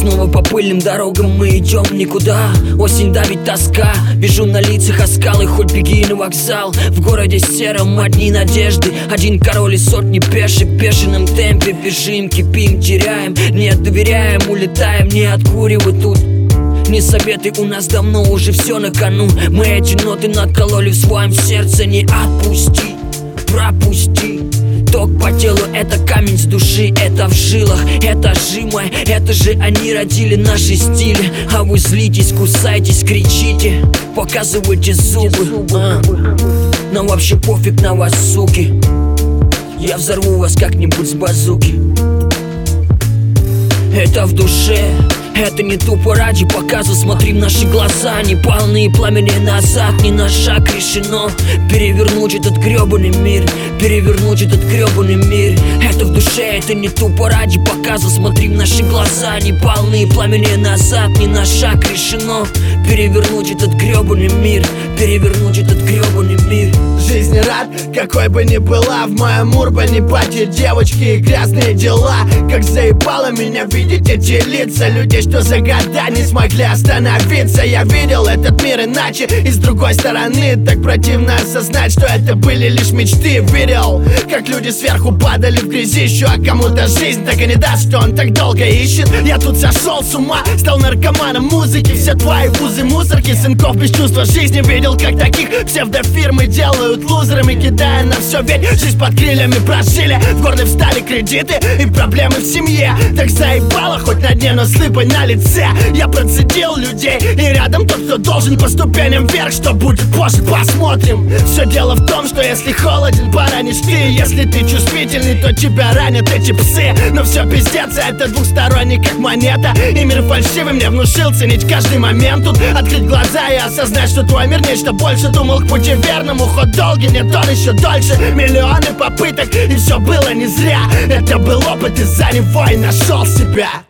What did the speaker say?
снова по пыльным дорогам мы идем никуда. Осень давит тоска, вижу на лицах оскалы. Хоть беги на вокзал, в городе сером одни надежды. Один король и сотни пешек, в бешеном темпе бежим, кипим, теряем. Не доверяем, улетаем, не откуривай тут. Не советы, у нас давно уже все на кону. Мы эти ноты надкололи в своем сердце. Не отпусти, пропусти. Ток по телу, это камень с души, это в жилах, это жимое. Это же они родили наши стили. А вы злитесь, кусаетесь, кричите, показывайте зубы. Нам вообще пофиг на вас, суки. Я взорву вас как-нибудь с базуки. Это в душе, это не тупо ради показа. Смотри в наши глаза, не полные пламени назад. Ни на шаг решено перевернуть этот гребаный мир, перевернуть этот гребаный мир. Это в душе, это не тупо ради показа. Смотри в наши глаза, не полные пламени назад. Ни на шаг решено перевернуть этот гребаный мир, перевернуть этот гребаный мир. Жизнь рад, какой бы ни была, в моем урбане пати девочки и грязные дела. Как заебало меня видеть эти лица людей, что за года не смогли остановиться. Я видел этот мир иначе и с другой стороны. Так противно осознать, что это были лишь мечты. Видел, как люди сверху падали в грязищу, а кому-то жизнь так и не даст, что он так долго ищет. Я тут сошел с ума, стал наркоманом музыки. Все твои вузы мусорки, сынков без чувства жизни. Видел, как таких псевдофирмы делают лузерами, кидая на все, ведь жизнь под крыльями прожили. В горле встали кредиты и проблемы в семье. Так заебало, хоть на дне, но с лыпой на лице. Я процедил людей, и рядом тот, кто должен, по ступеням вверх. Что будет позже, посмотрим. Все дело в том, что если холоден, поранишь ты. Если ты чувствительный, то тебя ранят эти псы. Но все пиздец, это двухсторонний, как монета. И мир фальшивый мне внушил ценить каждый момент. Тут открыть глаза и осознать, что твой мир нечто больше. Думал, к пути верному, ход долгий, нет, он еще дольше. Миллионы попыток, и все было не зря. Это был опыт, и за него и нашел себя.